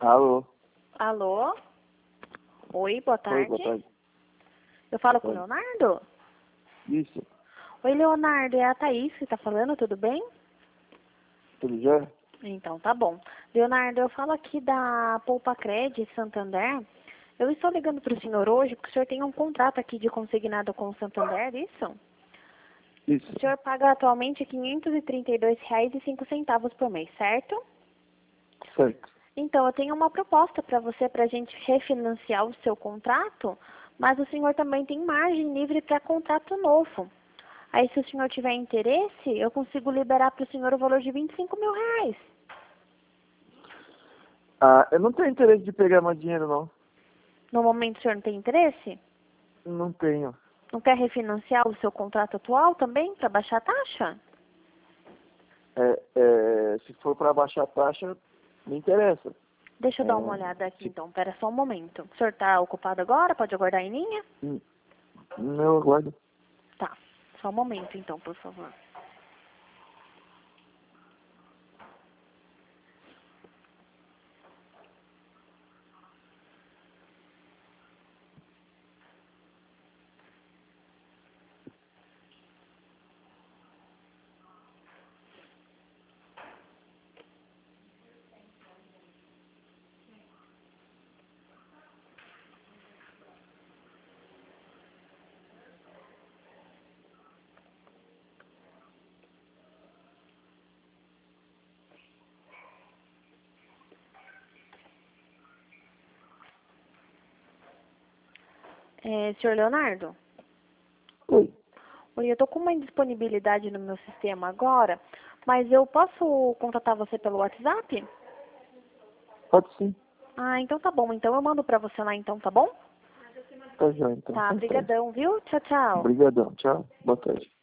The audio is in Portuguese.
Alô? Alô? Oi, boa tarde. Oi, boa tarde. Eu falo com o Leonardo? Isso. Oi, Leonardo, é a Thaís que tá falando, tudo bem? Tudo já? Então, tá bom. Leonardo, eu falo aqui da Poupa-Cred Santander. Eu estou ligando para o senhor hoje porque o senhor tem um contrato aqui de consignado com o Santander, isso? Isso. O senhor paga atualmente R$ 532,05 por mês, certo? Certo. Então, eu tenho uma proposta para você, para a gente refinanciar o seu contrato, mas o senhor também tem margem livre para contrato novo. Aí, se o senhor tiver interesse, eu consigo liberar para o senhor o valor de R$ 25.000. Ah, eu não tenho interesse de pegar mais dinheiro, não. No momento, o senhor não tem interesse? Não tenho. Não quer refinanciar o seu contrato atual também, para baixar a taxa? Se for para baixar a taxa, me interessa. Deixa eu dar uma olhada aqui, então. Espera só um momento. O senhor está ocupado agora? Pode aguardar em linha? Não, eu aguardo. Tá. Só um momento, então, por favor. Senhor Leonardo? Oi. Oi, eu tô com uma indisponibilidade no meu sistema agora, mas eu posso contatar você pelo WhatsApp? Pode sim. Ah, então tá bom. Então eu mando pra você lá, então, tá bom? Tá já, então. Tá, brigadão, viu? Tchau, tchau. Obrigadão. Tchau. Boa tarde.